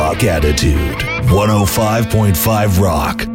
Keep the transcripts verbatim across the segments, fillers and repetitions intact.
Rock Attitude. one oh five point five Rock.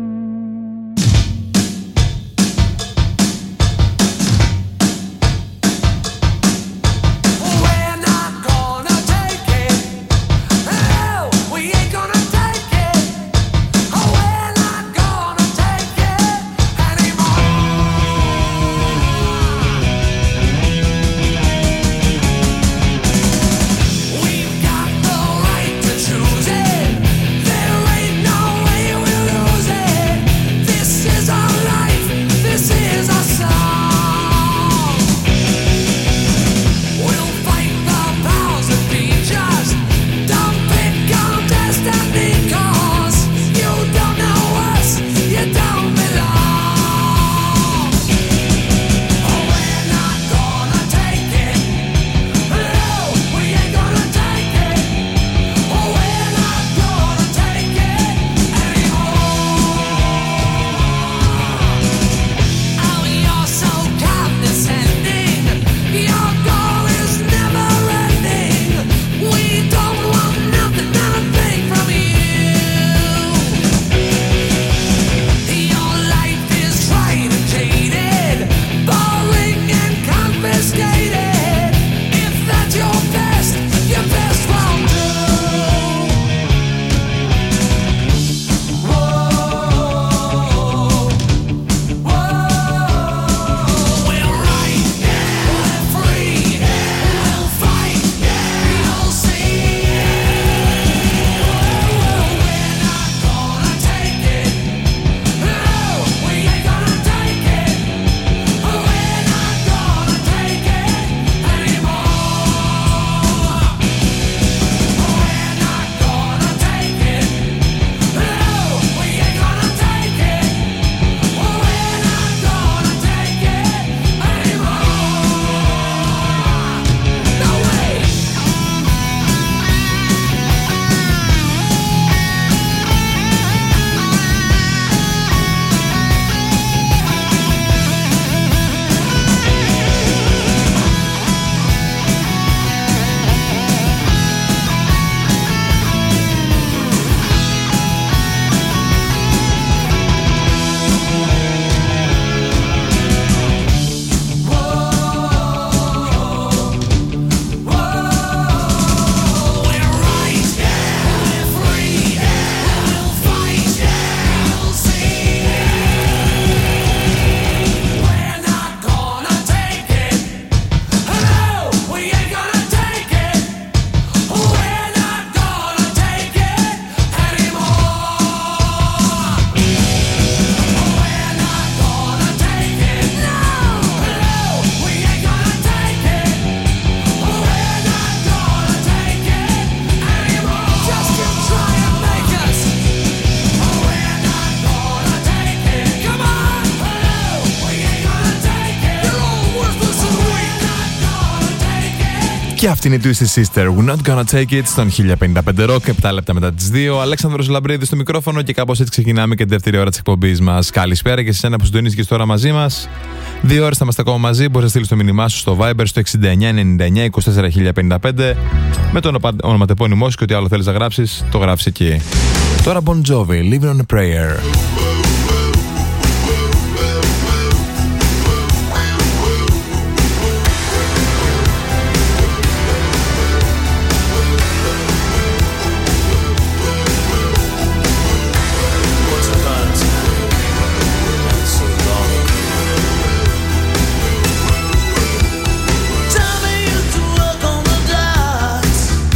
Και αυτή είναι η Twisted Sister, We're Not Gonna Take It, στον χίλια πενήντα πέντε Rock, επτά λεπτά μετά τις δύο. Αλέξανδρος Λαμπρίδης στο μικρόφωνο και κάπως έτσι ξεκινάμε και τη δεύτερη ώρα της εκπομπής μας. Καλησπέρα και σε εσένα που συντονίζεις τώρα μαζί μας. Δύο ώρες θα είμαστε ακόμα μαζί. Μπορείς να στείλεις το μήνυμά σου στο Viber στο εξήντα εννιά ενενήντα εννιά είκοσι τέσσερα χίλια πενήντα πέντε με το ονοματεπώνυμό σου και ό,τι άλλο θέλεις να γράψεις, το γράφεις εκεί. Τώρα Bon Jovi, Living on a Prayer.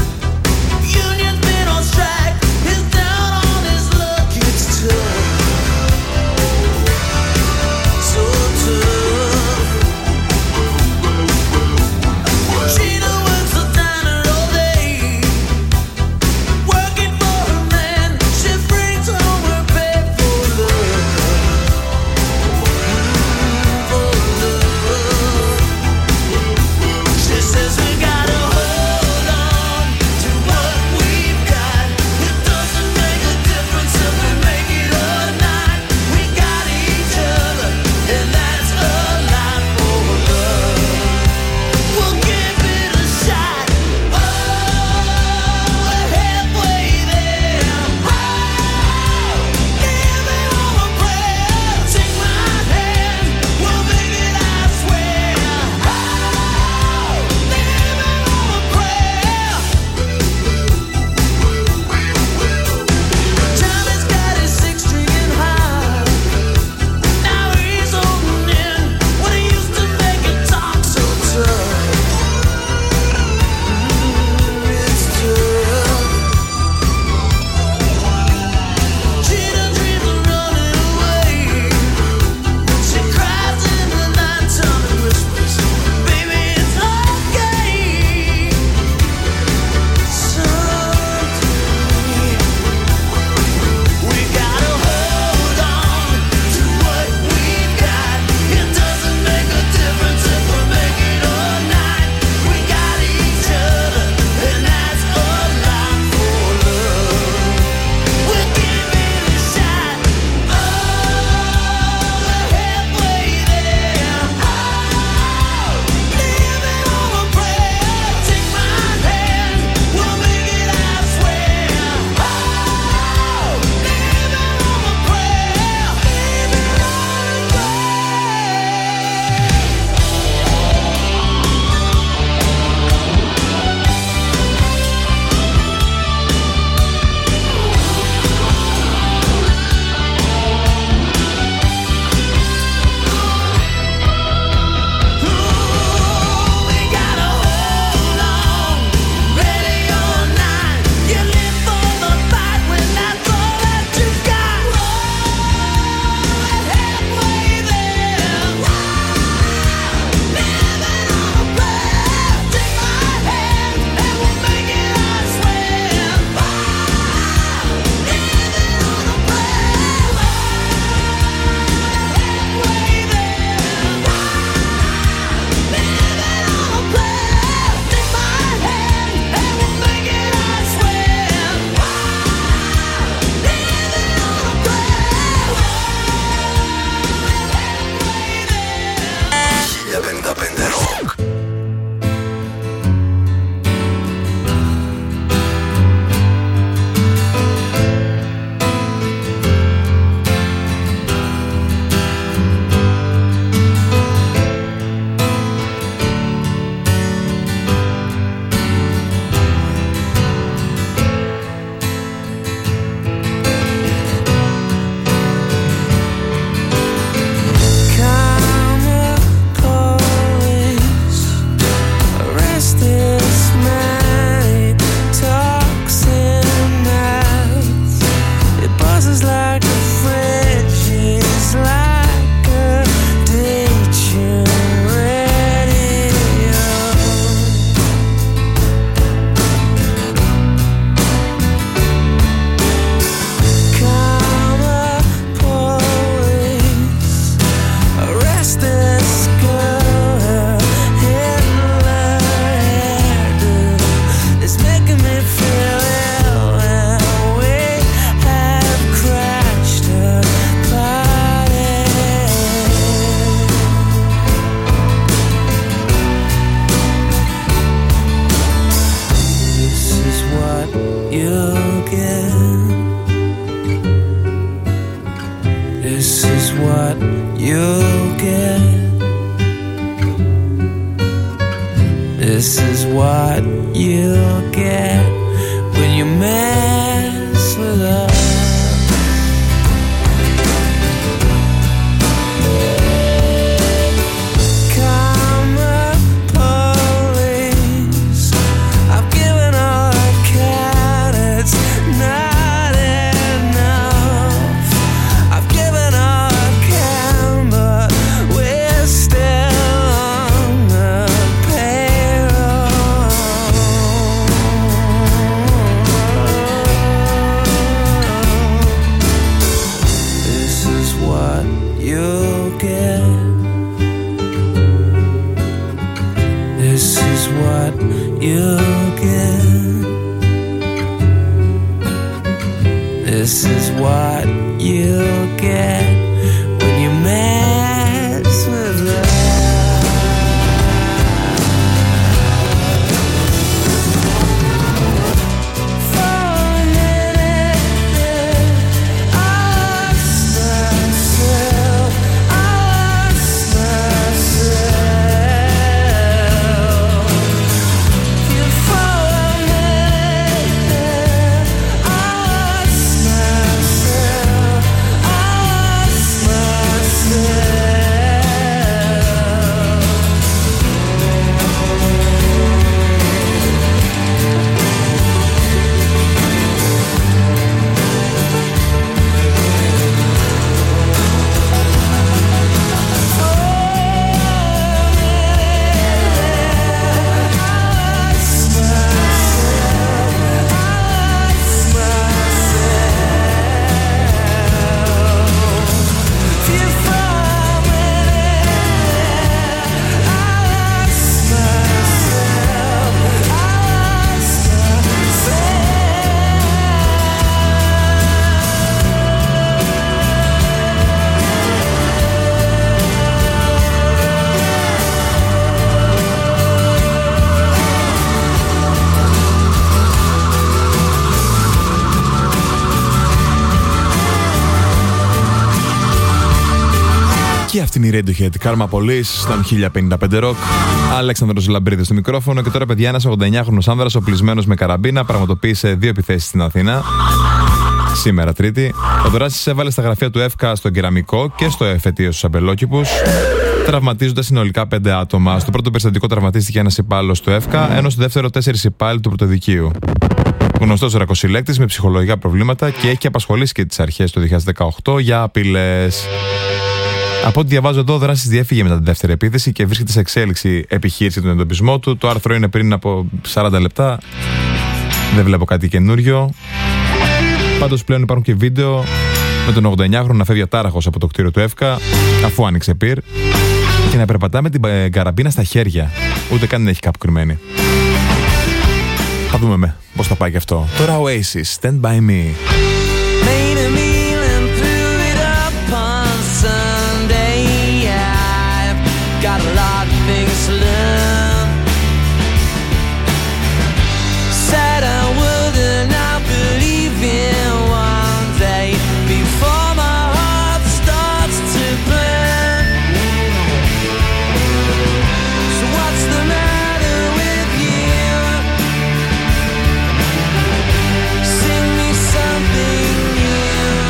Union's been on strike, he's down on his luck, it's tough. get. This is what you'll get. This is what you'll get when you mess with us. This is what you'll get when you mess with love. For a minute, I lost myself. I lost myself. You for a minute, I lost myself. I lost myself. Και αυτή είναι η Radiohead, Karma Police, στον χίλια πενήντα πέντε Rock. Αλέξανδρος Λαμπρίδης στο μικρόφωνο. Και τώρα, παιδιά, ένας ογδονεννιάχρονος άνδρας οπλισμένος με καραμπίνα πραγματοποίησε δύο επιθέσεις στην Αθήνα. Σήμερα Τρίτη. Ο δράστης έβαλε στα γραφεία του ΕΦΚΑ στον Κεραμικό και στο εφετείο στους Αμπελόκηπους, τραυματίζοντας συνολικά πέντε άτομα. Στο πρώτο περιστατικό τραυματίστηκε ένας υπάλληλος του ΕΦΚΑ, ενώ στο δεύτερο τέσσερις υπάλληλοι του πρωτοδικείου. Γνωστός ρακοσυλλέκτης με ψυχολογικά προβλήματα και έχει απασχολήσει και τις αρχές του δύο χιλιάδες δεκαοκτώ για απειλές. Από ό,τι διαβάζω εδώ, ο δράστης διέφυγε μετά τη δεύτερη επίθεση και βρίσκεται σε εξέλιξη επιχείρηση του εντοπισμό του. Το άρθρο είναι πριν από σαράντα λεπτά. Δεν βλέπω κάτι καινούριο. Πάντως πλέον υπάρχουν και βίντεο με τον ογδονεννιάχρονο να φεύγει ατάραχος από το κτίριο του ΕΦΚΑ, αφού άνοιξε πυρ, και να περπατά με την καραμπίνα στα χέρια. Ούτε καν δεν έχει κάπου κρυμμένη. Θα δούμε με πώς θα πάει και αυτό. Τώρα Oasis, Stand By Me. Got a lot of things to learn. Said I would and I believe in one day before my heart starts to burn. So what's the matter with you? Sing me something new.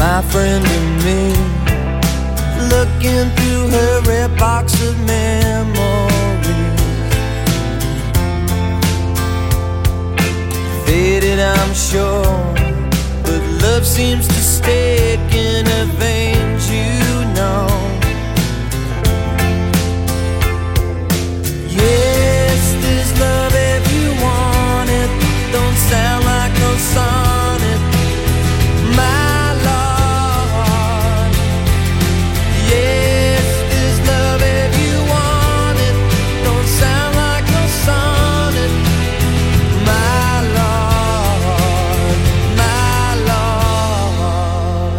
my friend and me, looking through her red box of memories. Faded, I'm sure, but love seems to stick in her veins, you know. Yes, there's love if you want it. Don't sound like no sonnet, my Lord. Yes, there's love if you want it. Don't sound like no sonnet, my Lord, my Lord.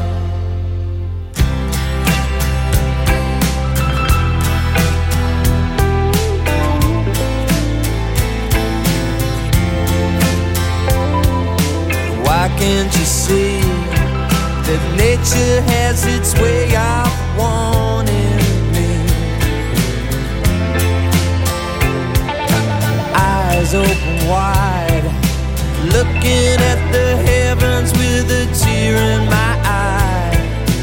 Why can't you see that nature has its way of wanting me? Eyes open wide, looking at the heavens with a tear in my eye.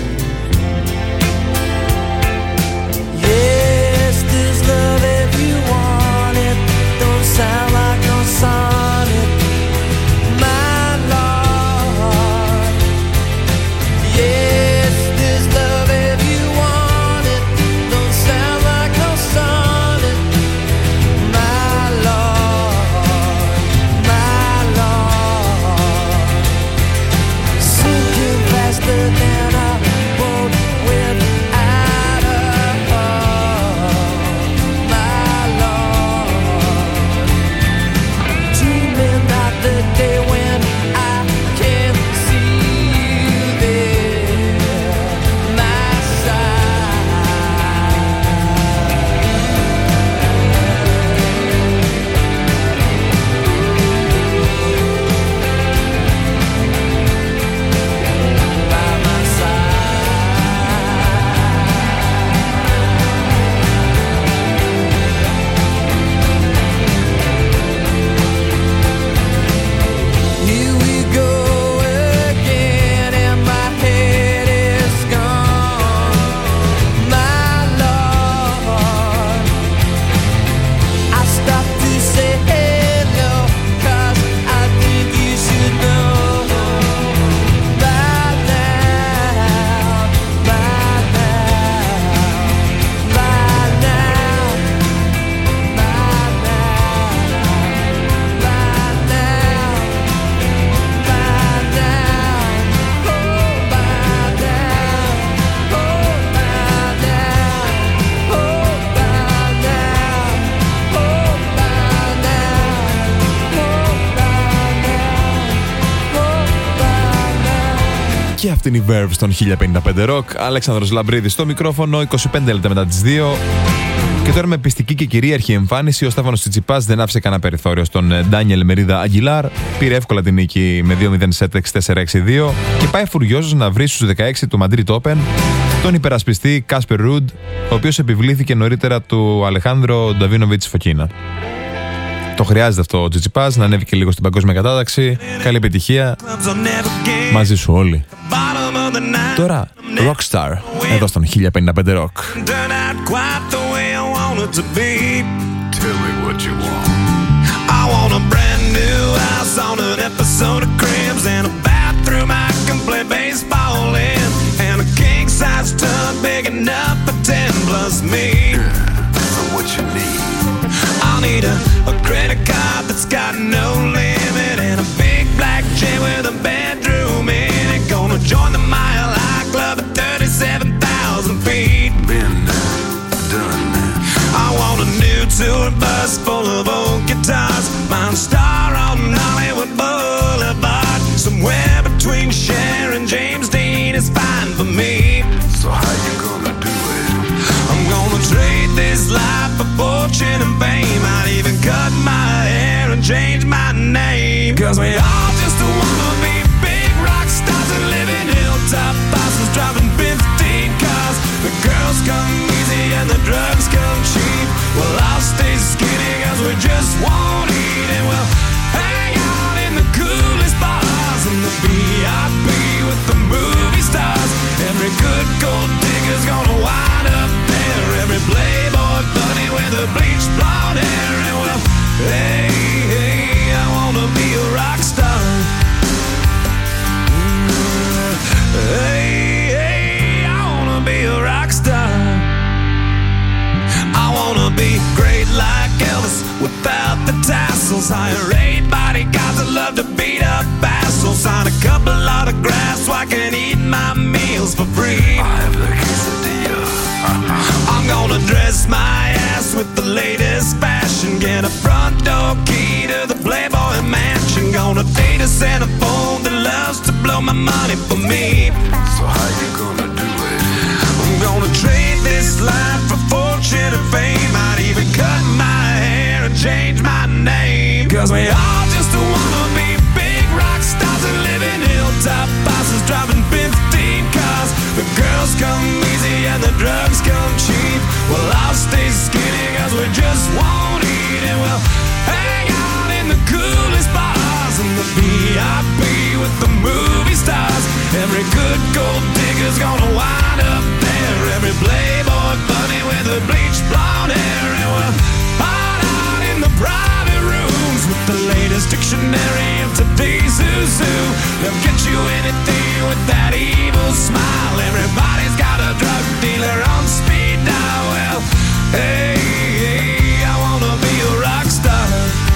Yes, there's love if you want it. Don't sound like no sonnet, my Lord. Yes, there's love if you want it. Don't sound like no sonnet, my Lord, my Lord. Sinking faster than a boat without a hull, my Lord. Dreaming of the day when I can see you there, my side. By my Here we go again, and my head is gone, my Lord. I stopped to say hello, 'cause I think you should know by now, by now, by now, by now, by now. Και αυτή είναι η Verve στον χίλια πενήντα πέντε Rock. Αλέξανδρος Λαμπρίδης στο μικρόφωνο, είκοσι πέντε λεπτά μετά τις δύο. Και τώρα με πιστική και κυρίαρχη εμφάνιση, ο Στέφανος Τσιτσιπάς δεν άφησε κανένα περιθώριο στον Ντάνιελ Μερίδα Αγγιλάρ. Πήρε εύκολα την νίκη με δύο μηδέν σετ έξι τέσσερα έξι δύο και πάει φουριόζος να βρει στους δεκαέξι του Madrid Open τον υπερασπιστή Κάσπερ Ρουντ, ο οποίος επιβλήθηκε νωρίτερα του Αλεχάνδρο Νταβίνοβιτς Φοκίνα. Το χρειάζεται αυτό ο Τσιτσιπάς, να ανέβει και λίγο στην παγκόσμια κατάταξη. Καλή επιτυχία. Μαζί σου όλοι. Τώρα, Rockstar, εδώ στον χίλια πενήντα πέντε Rock. Tell me what you want. I want a brand new house on an episode of Cribs and a bathroom I can play baseball in, and a king size tub big enough for ten plus me. Yeah, so what you need? I'll need a, a credit card that's got no limit, and a big black jet with a bedroom in it. Gonna join the Mile High Club at thirty-seven thousand feet. Been done that. I want a new tour bus full of old guitars, mine star on Hollywood Boulevard. Somewhere between Cher and James Dean is fine for me. So how you gonna do it? I'm gonna try I can eat my meals for free. I have the quesadilla. I'm gonna dress my ass with the latest fashion, get a front door key to the Playboy Mansion, gonna date a centerfold that loves to blow my money for me. So how you gonna do it? I'm gonna trade this life for fortune and fame. I'd even cut my hair and change my name, 'cause we all just wanna be big rock stars and live in hilltop bosses, driving fifteen cars. The girls come easy and the drugs come cheap. Well, I'll stay skinny 'cause we just won't eat, and we'll hang out in the coolest bars and the V I P with the movie stars. Every good gold digger's gonna wind up there, every playboy bunny with a bleached blonde hair, and we'll hide out in the private rooms with the latest dictionary of today's who's who. They'll get you anything with that evil smile. Everybody's got a drug dealer on speed dial. Well, hey, hey, I wanna be a rock star.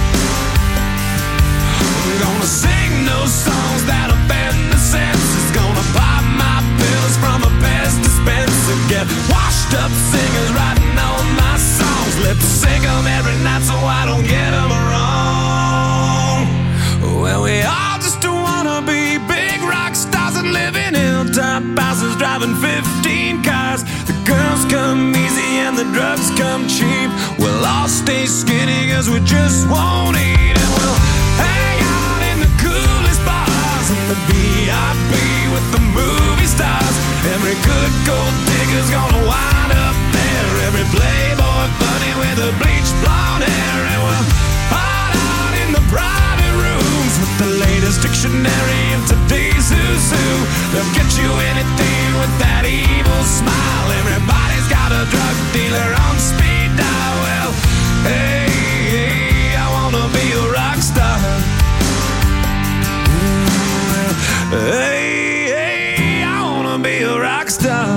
I'm gonna sing those songs that offend the senses, gonna pop my pills from a best dispenser, get washed up singers writing all my songs, lip sync them every night so I don't get them wrong. Well, we all just wanna be big rock stars and live in hilltop houses, driving fifteen cars. The girls come easy and the drugs come cheap. We'll all stay skinny 'cause we just won't eat, and we'll hang out in the coolest bars and the V I P with the movie stars. Every good gold digger's gonna wind up there, every playboy bunny with a bleached blonde hair, and we'll hide out in the private rooms with the latest dictionary of today's who's who. They'll get you anything with that evil smile. Everybody's got a drug dealer on speed dial. Well, hey, hey, I wanna be a rock star. Ooh, hey, hey, I wanna be a rock star.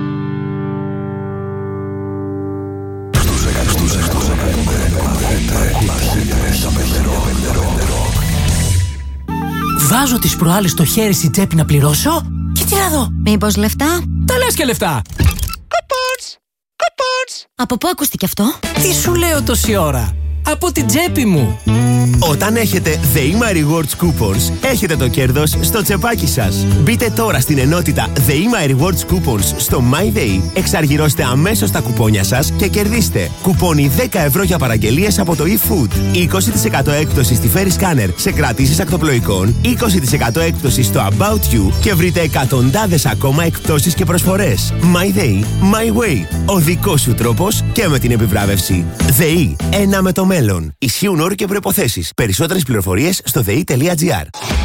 Βάζω τις προάλλες το χέρι στη τσέπη να πληρώσω και τι να δω. Μήπως λεφτά? Τα λες και λεφτά. Κουπόνς! Κουπόνς! Από πού ακούστηκε αυτό? Τι σου λέω τόση ώρα? Από την τσέπη μου. Όταν έχετε The My Rewards Coupons, έχετε το κέρδος στο τσεπάκι σας. Μπείτε τώρα στην ενότητα The My Rewards Coupons στο MyDay, εξαργυρώστε αμέσως τα κουπόνια σας και κερδίστε κουπόνι δέκα ευρώ για παραγγελίες από το eFood, είκοσι τοις εκατό έκπτωση στη Ferry Scanner σε κρατήσεις ακτοπλοϊκών, είκοσι τοις εκατό έκπτωση στο About You και βρείτε εκατοντάδες ακόμα εκπτώσεις και προσφορές. MyDay, My Way. Ο δικός σου τρόπος και με την επιβράβευση. ΔΕΗ, ένα με το μέλλον. Ισχύουν όροι και προϋποθέσεις. Περισσότερες πληροφορίες στο δε ι τελεία τζι άρ.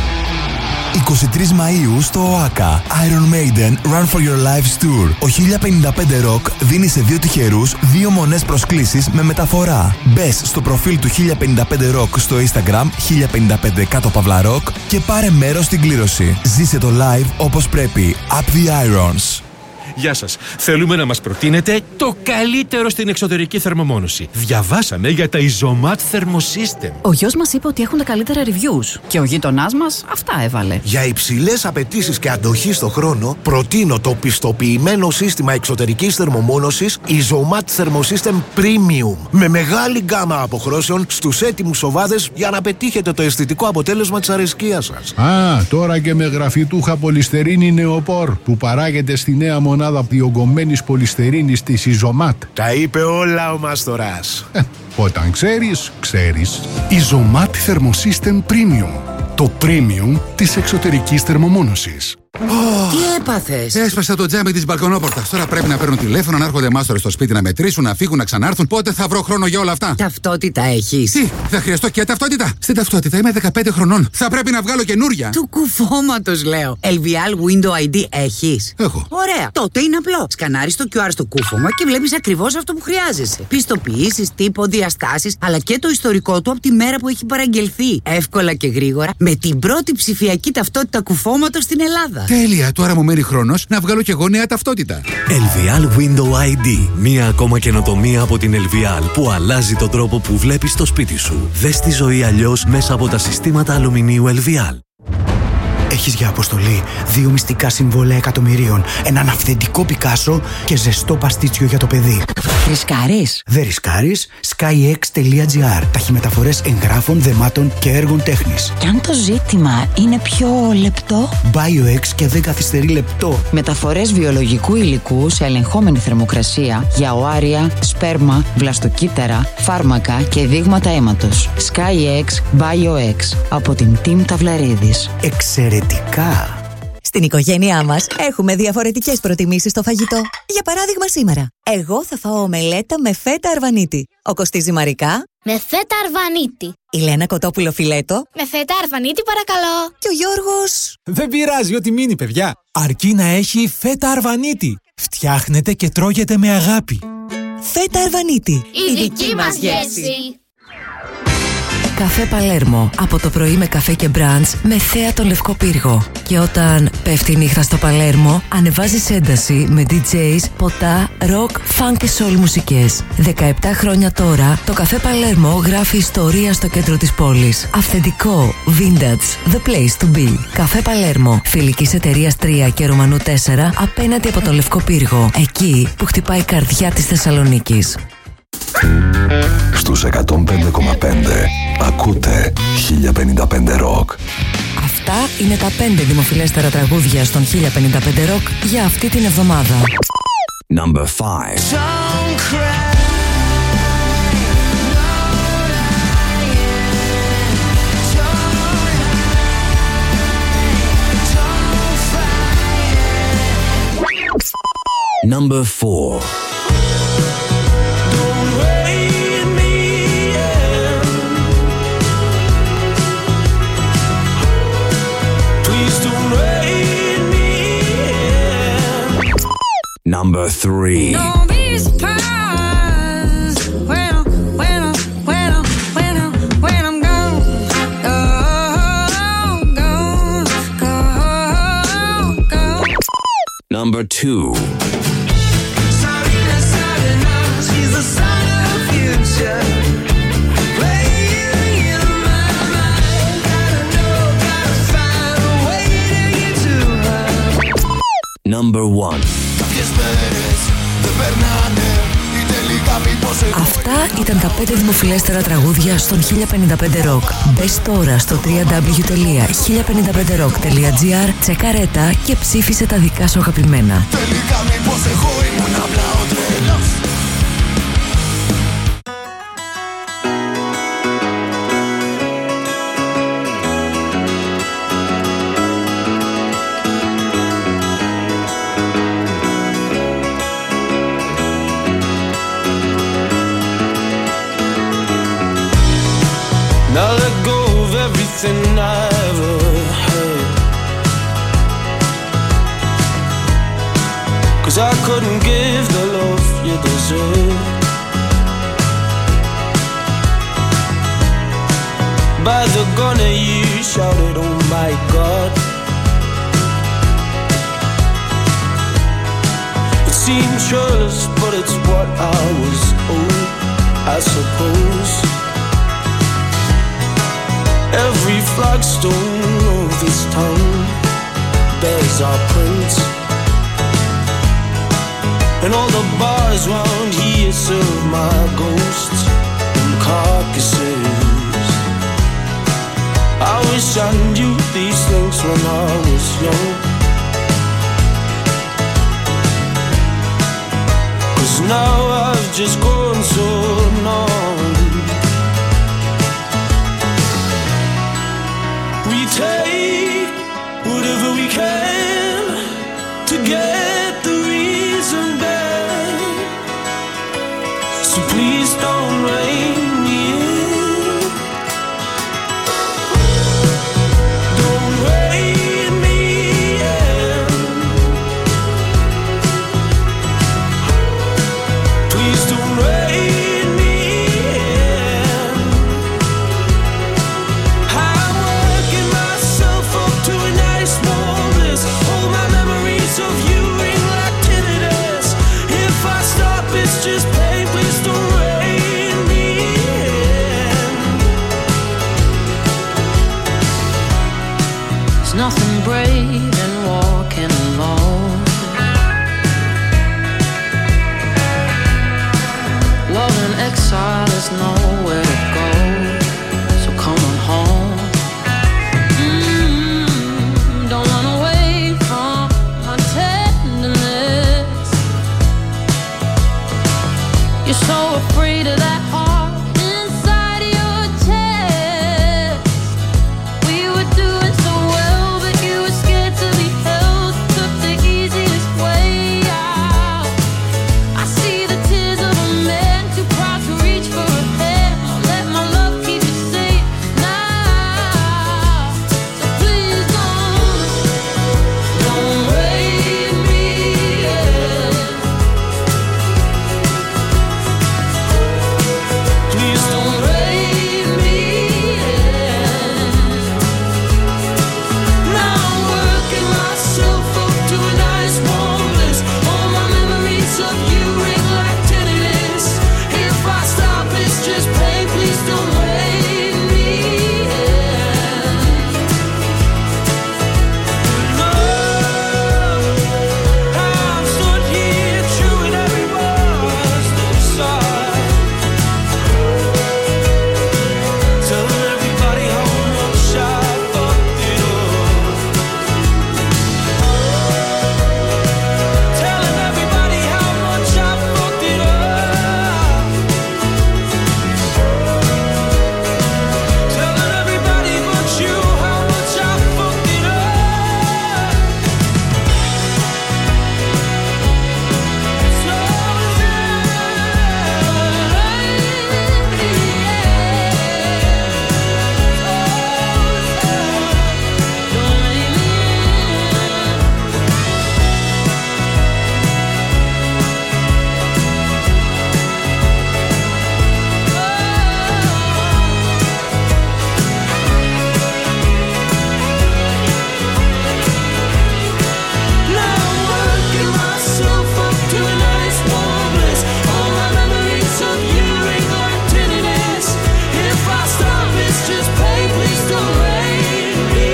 είκοσι τρεις Μαΐου στο ΟΑΚΑ Iron Maiden Run for Your Lives Tour. Ο χίλια πενήντα πέντε Rock δίνει σε δύο τυχερούς δύο μονές προσκλήσεις με μεταφορά. Μπες στο προφίλ του χίλια πενήντα πέντε Rock στο Instagram χίλια πενήντα πέντε κάτω παύλα Rock και πάρε μέρος στην κλήρωση. Ζήσε το live όπως πρέπει. Up the Irons. Γεια σας. Θέλουμε να μας προτείνετε το καλύτερο στην εξωτερική θερμομόνωση. Διαβάσαμε για τα Isomat Thermosystem. Ο γιος μας είπε ότι έχουν τα καλύτερα reviews και ο γείτονάς μας αυτά έβαλε. Για υψηλές απαιτήσεις και αντοχή στο χρόνο, προτείνω το πιστοποιημένο σύστημα εξωτερικής θερμομόνωσης Isomat Thermosystem Premium. Με μεγάλη γκάμα αποχρώσεων στους έτοιμους σοβάδες για να πετύχετε το αισθητικό αποτέλεσμα της αρεσκίας σας. Α, τώρα και με γραφιτούχα πολυστερίνη νεοπόρ που παράγεται στη νέα μονάδα διογκωμένης πολυστερίνης της Isomat. Τα είπε όλα ο Μάστορας. Ε, όταν ξέρεις, ξέρεις. Isomat Thermosystem Premium. Το premium της εξωτερικής θερμομόνωσης. Oh. Τι έπαθες? Έσπασα το τζάμι της μπαλκονόπορτας. Τώρα πρέπει να παίρνω τηλέφωνο, να έρχονται μάστορες στο σπίτι να μετρήσουν, να φύγουν, να ξανάρθουν. Πότε θα βρω χρόνο για όλα αυτά? Ταυτότητα έχεις? Τι, θα χρειαστώ και ταυτότητα? Στην ταυτότητα είμαι δεκαπέντε χρονών. Θα πρέπει να βγάλω καινούρια. Του κουφώματος λέω. ελ βι ελ Window άι ντι έχεις? Έχω. Ωραία. Τότε είναι απλό. Σκανάρεις το κιου αρ στο κούφωμα και βλέπεις ακριβώς αυτό που χρειάζεσαι. Πιστοποιήσεις, τύπο, διαστάσεις, αλλά και το ιστορικό του από τη μέρα που έχει παραγγελθεί. Εύκολα και γρήγορα με την πρώτη ψηφιακή ταυτότητα κουφώματος στην Ελλάδα. Τέλεια, τώρα μου μένει χρόνος να βγάλω και εγώ νέα ταυτότητα. ελ βι ελ Window άι ντι. Μία ακόμα καινοτομία από την ελ βι ελ που αλλάζει τον τρόπο που βλέπεις το σπίτι σου. Δες τη ζωή αλλιώς μέσα από τα συστήματα αλουμινίου ελ βι ελ. Έχεις για αποστολή δύο μυστικά συμβόλαια εκατομμυρίων, έναν αυθεντικό Πικάσο και ζεστό παστίτσιο για το παιδί. Ρισκάρεις? Δεν ρισκάρεις. skyx.gr. Ταχυμεταφορές εγγράφων, δεμάτων και έργων τέχνης. Κι αν το ζήτημα είναι πιο λεπτό? BioX και δεν καθυστερεί λεπτό. Μεταφορές βιολογικού υλικού σε ελεγχόμενη θερμοκρασία για οάρια, σπέρμα, βλαστοκύτταρα, φάρμακα και δείγματα αίματος. skyx BioX από την Team Ταυλαρίδης. Εξαιρετικά! Στην οικογένειά μας έχουμε διαφορετικές προτιμήσεις στο φαγητό. Για παράδειγμα σήμερα, εγώ θα φάω ομελέτα με φέτα αρβανίτη. Ο Κωστής Ζυμαρικά με φέτα αρβανίτη. Η Λένα Κοτόπουλο φιλέτο με φέτα αρβανίτη παρακαλώ. Και ο Γιώργος... Δεν πειράζει ό,τι μείνει παιδιά. Αρκεί να έχει φέτα αρβανίτη. Φτιάχνετε και τρώγεται με αγάπη. Φέτα αρβανίτη. Η δική μας γεύση. Καφέ Παλέρμο. Από το πρωί με καφέ και μπραντς με θέα τον Λευκό Πύργο. Και όταν πέφτει η νύχτα στο Παλέρμο, ανεβάζεις ένταση με ντι τζέις, ποτά, ροκ, φανκ και σολ μουσικές. δεκαεπτά χρόνια τώρα, το Καφέ Παλέρμο γράφει ιστορία στο κέντρο της πόλης. Αυθεντικό, vintage, the place to be. Καφέ Παλέρμο. Φιλικής εταιρείας τρία και Ρωμανού τέσσερα απέναντι από τον Λευκό Πύργο. Εκεί που χτυπάει η καρδιά της Θεσσαλονίκης. Στους εκατόν πέντε κόμμα πέντε ακούτε χίλια πενήντα πέντε Rock. Αυτά είναι τα πέντε δημοφιλέστερα τραγούδια στον χίλια πενήντα πέντε Rock για αυτή την εβδομάδα. Number five. Number four. Number three. Don't be surprised when I'm, when I'm, when I'm, when I'm, when I'm gone, gone, gone, gone, gone. Number two. Sarina, Sarina, she's the sign of the future. Playing in my mind, gotta know, gotta find a way to get to her. Number one. Αυτά ήταν τα πέντε δημοφιλέστερα τραγούδια στον χίλια πενήντα πέντε Rock. Μπες τώρα στο double-u double-u double-u τελεία χίλια πενήντα πέντε rock τελεία gr, τσεκάρε τα και ψήφισε τα δικά σου αγαπημένα. Τελικά μήπως εγώ ήμουν απλά ο τρελός. Now let go of everything I ever had, 'cause I couldn't give the love you deserve. By the gunner you shouted, oh my God. It seems churlish, but it's what I was owed, I suppose. Every flagstone of this town bears our prints, and all the bars round here serve my ghosts and carcasses. I wish I knew these things when I was young, 'cause now I've just grown so numb. We take whatever we can to get the reason back, so please don't rein me in. Don't rein me in. Please don't rein me in. I'm working myself up to a nice warm bliss. All my memories of you ring like tinnitus. If I stop, it's just pain. Please don't rein me in. There's nothing afraid and walking alone. Love in exile is nowhere to go, so come on home. Mm, don't run away from my tenderness. You're so afraid of that heart inside your chest. We were doing so well, but you were scared to be held. Took the easiest way out. I see the tears of a man too proud to reach for a hand. I'll let my love keep you safe now. So please don't, don't raise me. Please don't raise me. Now I'm working myself up to a nice warm bliss. All my memories of you ring like tinnitus. If I stop, it's just pain. Please don't raise me. No, I'm stood here chewing every word inside, telling everybody how much I fucked it up. Telling everybody how much I fucked it up. Telling everybody but you how much I fucked it up. Now I'm working myself up to a nice warm bliss. All my memories of you ring like tinnitus. If I stop, it's just pain. Please don't raise me.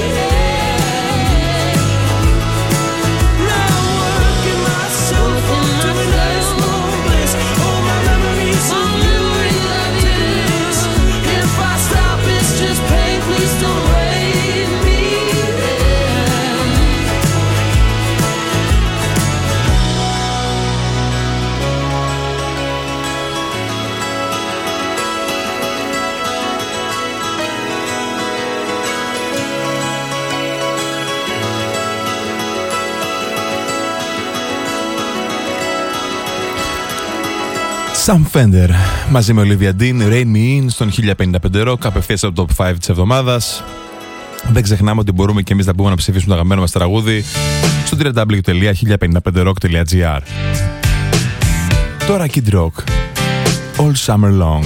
Now I'm working myself up to a nice warm bliss. All my memories of you ring like tinnitus. If I stop, it's just pain. Please don't raise me. Sam Fender μαζί με Olivia Dean, Rain Me In στον χίλια πενήντα πέντε Rock, απευθείας από το Top πέντε της εβδομάδας. Δεν ξεχνάμε ότι μπορούμε και εμείς να πούμε να ψηφίσουμε το αγαπημένο μας τραγούδι στο double-u double-u double-u τελεία χίλια πενήντα πέντε rock τελεία gr. Τώρα Kid Rock, All Summer Long.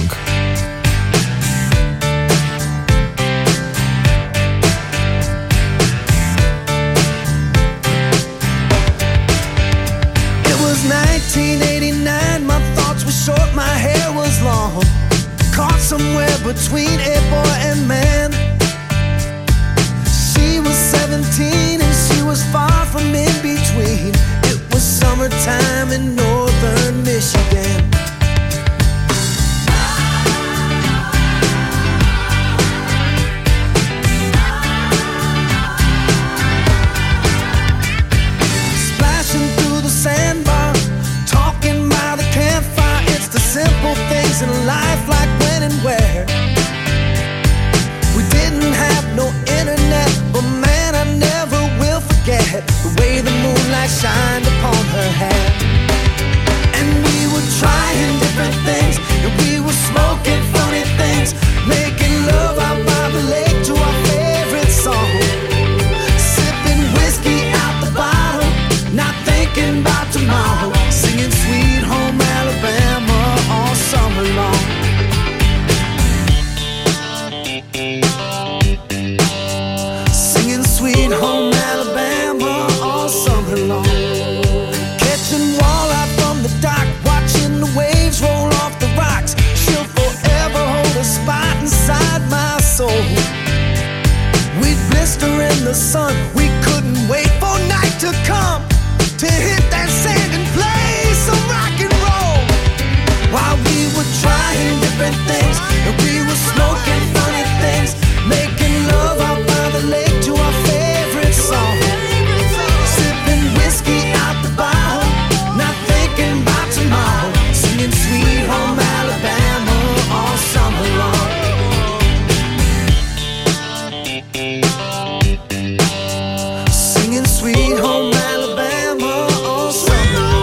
It was nineteen eighty-nine, my thoughts were short, my hair was long. Caught somewhere between a boy and man. She was seventeen and she was far from in between. It was summertime in northern Michigan. Splashing through the sandbar, talking by the campfire. It's the simple things in life, like when and where. We did And we were smoking funny things, making love out by the lake to our favorite song. Sipping whiskey out the bottle, not thinking about tomorrow. Singing Sweet Home Alabama all summer long. Singing Sweet Home Alabama all summer long.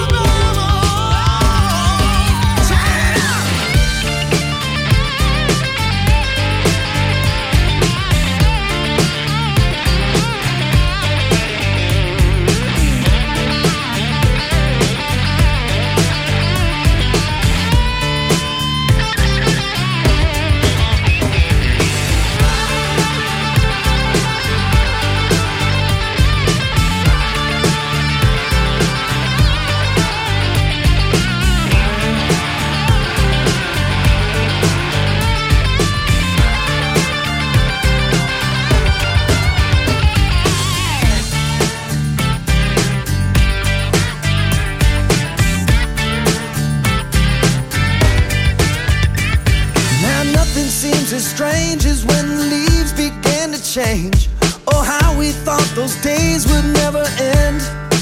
Now nothing seems as strange as when the leaves began to change. Oh, how we thought those days would never end.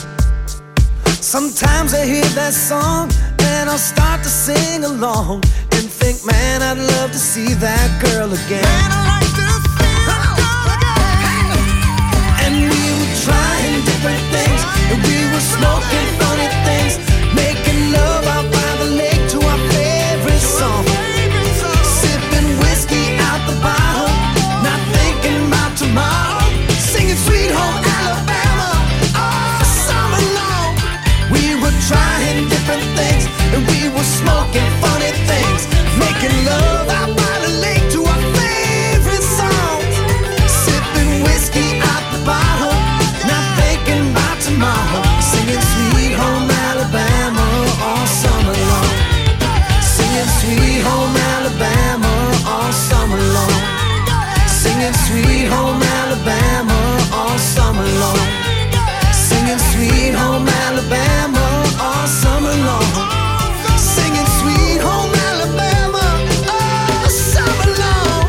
Sometimes I hear that song and I'll start to sing along and think, man, I'd love to see that girl again. Man, I'd like to see that girl again. And we were trying different things, and we were smoking funny things, making love out by the lake to our favorite song. Sipping whiskey out the bottle, not thinking about tomorrow. Singing Sweet Home Alabama all summer long. We were trying different things, and we were smoking funny things, making love out by the lake to our favorite song. Sipping whiskey out the bottle, not thinking about tomorrow. Singing Sweet Home Alabama all summer long. Singing Sweet Home Alabama all summer long. Singing Sweet Home Alabama all summer long. Singing Sweet Home Alabama all summer long. Singing Sweet Home Alabama all summer long.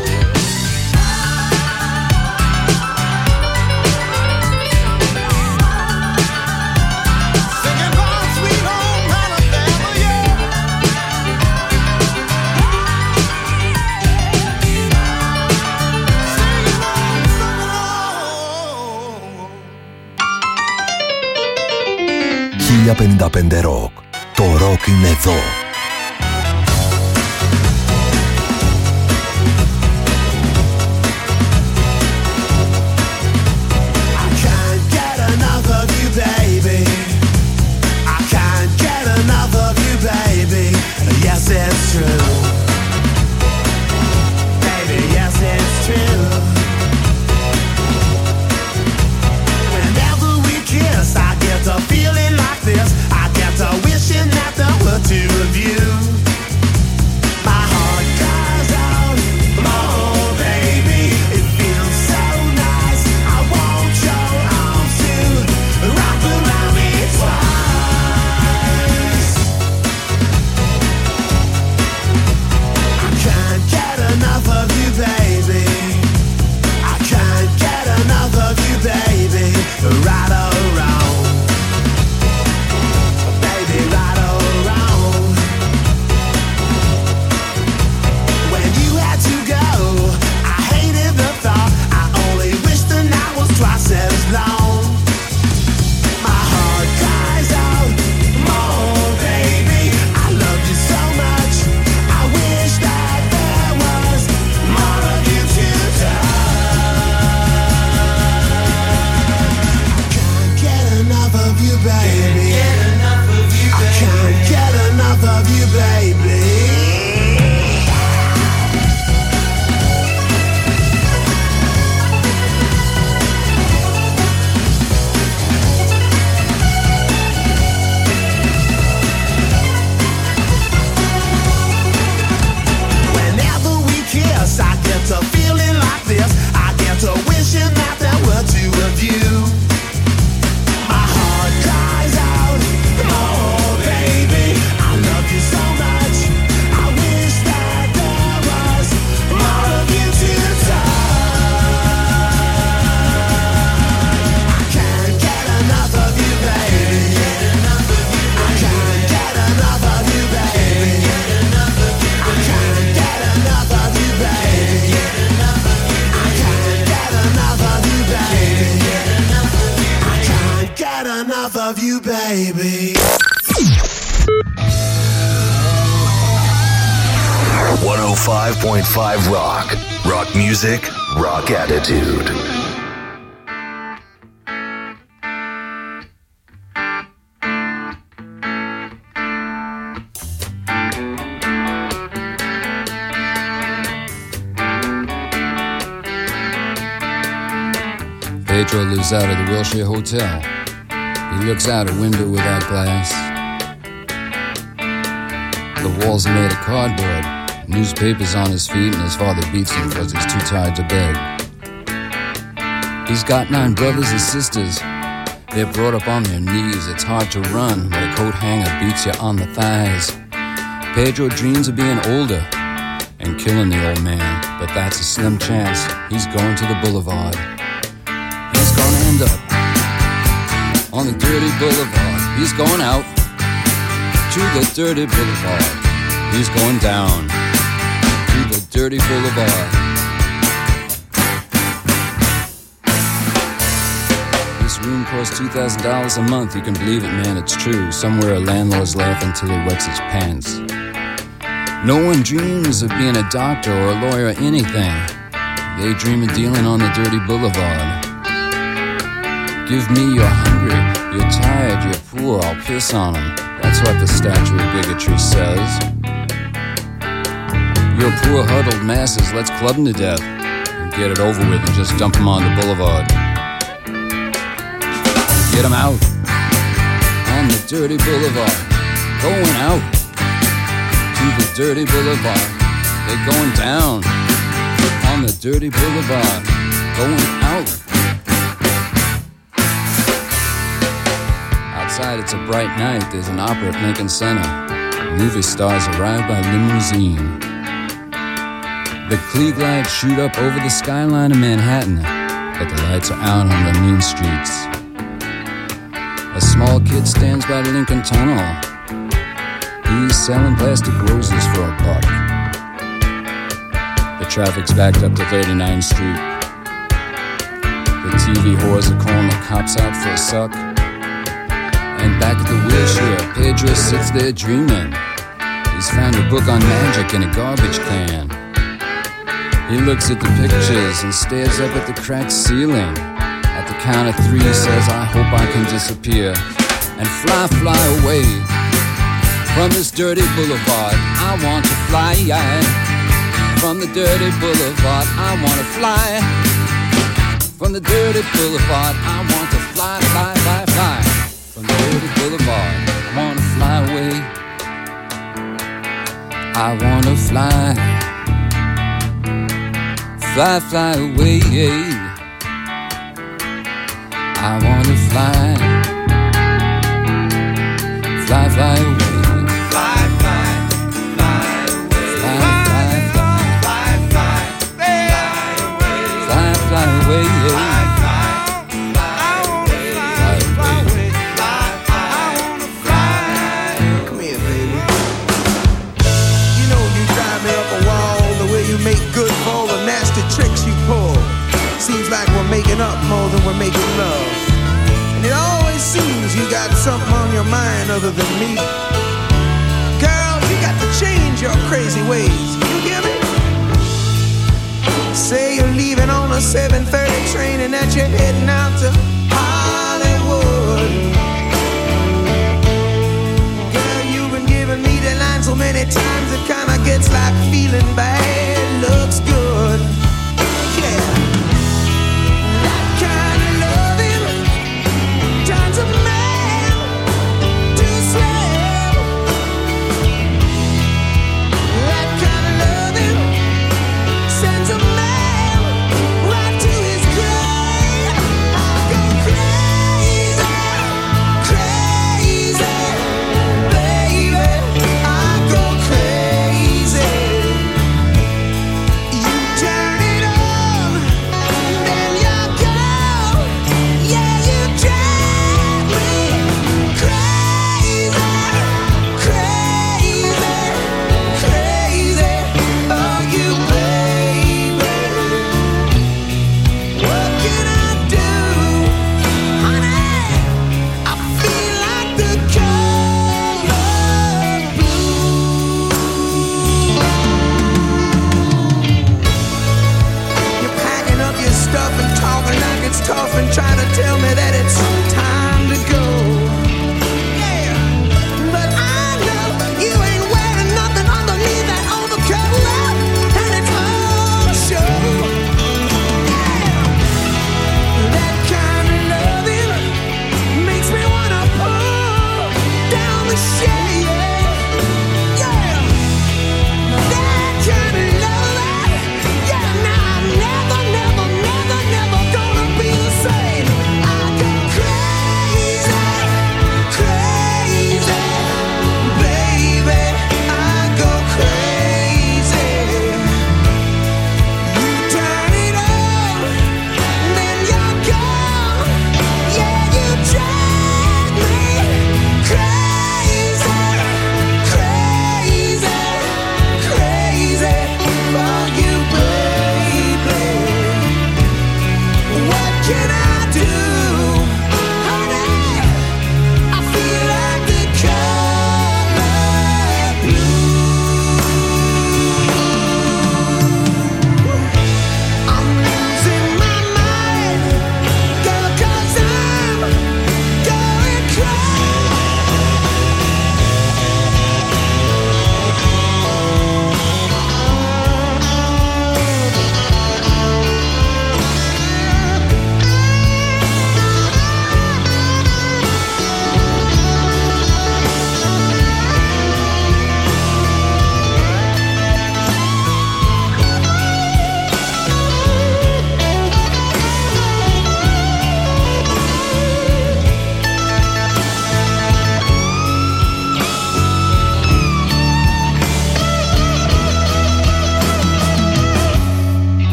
Singing about Sweet Home Alabama, yeah. χίλια πενήντα πέντε Rock. Το rock είναι εδώ. I can't get enough of you, baby. I can't get enough of you, baby. Yes, it's true. Baby, yes, it's true. Whenever we kiss, I get a feeling like this. I get a wishing that there were two of you. My heart cries out, oh baby, it feels so nice. I want your arms to wrap around me twice. I can't get enough of you, baby. I can't get enough of you, baby. Right or wrong, baby, right or wrong. When you had to go, I hated the thought. I only wish the night was twice as long. My heart cries out, oh baby, I love you so much. I wish that there was more of you to die. I can't get enough of you, baby. I can't get enough of you, baby. Whenever we kiss, I get a feeling like this. I get a wishing that there were two of you. My heart cries out, oh baby, I love you so much. enough of you, baby. one oh five point five Rock. Rock music, rock attitude. Pedro lives out of the Wilshire Hotel. He looks out a window without glass. The walls are made of cardboard. Newspapers on his feet, and his father beats him because he's too tired to beg. He's got nine brothers and sisters. They're brought up on their knees. It's hard to run when a coat hanger beats you on the thighs. Pedro dreams of being older and killing the old man, but that's a slim chance. He's going to the boulevard. He's gonna end up on the dirty boulevard. He's going out to the dirty boulevard. He's going down to the dirty boulevard. This room costs two thousand dollars a month. You can believe it, man, it's true. Somewhere a landlord's laughing till he wets his pants. No one dreams of being a doctor or a lawyer or anything. They dream of dealing on the dirty boulevard. Give me you're hungry, you're tired, you're poor, I'll piss on them. That's what the statue of bigotry says. You're poor huddled masses, let's club them to death and get it over with and just dump them on the boulevard. Get them out on the dirty boulevard. Going out to the dirty boulevard. They're going down on the dirty boulevard. Going out. Outside it's a bright night, there's an opera at Lincoln Center. Movie stars arrive by limousine. The Klieg lights shoot up over the skyline of Manhattan, but the lights are out on the mean streets. A small kid stands by the Lincoln Tunnel. He's selling plastic roses for a buck. The traffic's backed up to thirty-ninth Street. The T V whores are calling the cops out for a suck. And back at the Wilshire, Pedro sits there dreaming. He's found a book on magic in a garbage can. He looks at the pictures and stares up at the cracked ceiling. At the count of three says, I hope I can disappear and fly, fly away from this dirty boulevard. I want to fly from the dirty boulevard. I want to fly from the dirty boulevard. I want to fly, fly, fly, fly from the dirty boulevard. I want to fly away. I want to fly. Fly, fly away. I want to fly. Fly, fly away. Fly, fly, fly away. Fly, fly, fly. Fly, fly, fly away. Fly, fly away. Fly, fly, fly away. Fly, fly away. Fly, fly, I wanna fly. Come here, baby. You know you drive me up a wall the way you make good for all the nasty tricks you pull. Seems like we're making up more than we're making love. And it always seems you got something on your mind other than me. Girl, you got to change your crazy ways. You hear me? Say you're leaving on a seven thirty train and that you're heading out to Hollywood. Girl, you've been giving me the line so many times it kinda gets like feeling bad looks good. Yeah. That kind of loving turns a man to slave. That kind of loving sends a man right to his grave. I'm going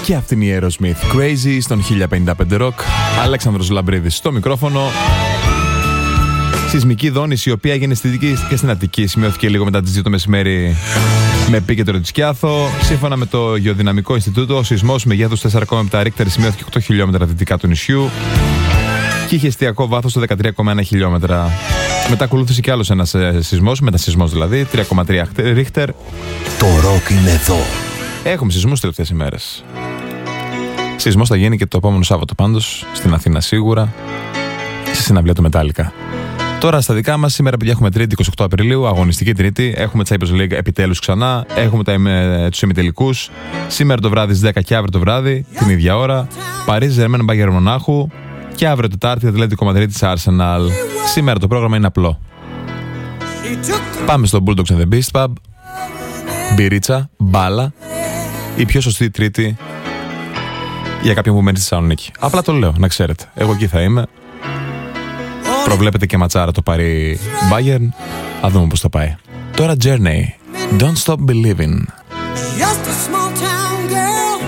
Και αυτή είναι η Aerosmith. Crazy στον χίλια πενήντα πέντε Rock. Αλέξανδρος Λαμπρίδης στο μικρόφωνο. Σεισμική δόνηση, η οποία έγινε στη Δυτική και στην Αττική. Σημειώθηκε λίγο μετά τις δύο το μεσημέρι με επίκεντρο τη Σκιάθο. Σύμφωνα με το Γεωδυναμικό Ινστιτούτο, ο σεισμός μεγέθους τέσσερα κόμμα επτά ρίχτερ σημειώθηκε οκτώ χιλιόμετρα δυτικά του νησιού και είχε εστιακό βάθος στο δεκατρία κόμμα ένα χιλιόμετρα. Μετά ακολούθησε κι άλλος ένας σεισμός, μετασεισμός δηλαδή, τρία κόμμα τρία ρίχτερ. Το ροκ είναι εδώ. Έχουμε σεισμούς τελευταίες ημέρες. Σεισμός θα γίνει και το επόμενο Σάββατο πάντως, στην Αθήνα σίγουρα, στη συναυλία του Μετάλλικα. Τώρα στα δικά μας, σήμερα παιδιά έχουμε Τρίτη είκοσι οκτώ Απριλίου, αγωνιστική Τρίτη. Έχουμε Champions League επιτέλους ξανά. Έχουμε τα, ε, τους ημιτελικούς. Σήμερα το βράδυ στις δέκα και αύριο το βράδυ, την ίδια ώρα. Παρίζι Ζερμέν Μπάγερ Μονάχου. Και αύριο Τετάρτη Ατλέτικο Μαδρίτης Arsenal. Σήμερα το πρόγραμμα είναι απλό. Πάμε στο Bulldogs and the Beast Pub. Μπυρίτσα, μπάλα. Η πιο σωστή Τρίτη για κάποιον που μένει στη Θεσσαλονίκη. Απλά το λέω, να ξέρετε. Εγώ εκεί θα είμαι. Προβλέπετε και ματσάρα το πάρει Bayern. Α δούμε πώς θα πάει. Τώρα Journey. Don't stop believing. Just a small town girl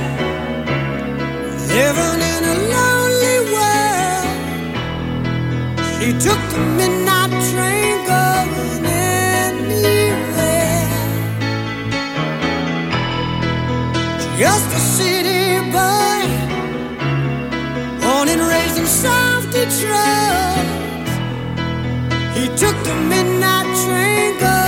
living in a lonely world. She took the midnight train going anywhere. Just a city boy, born and raised in South Detroit. He took the midnight train going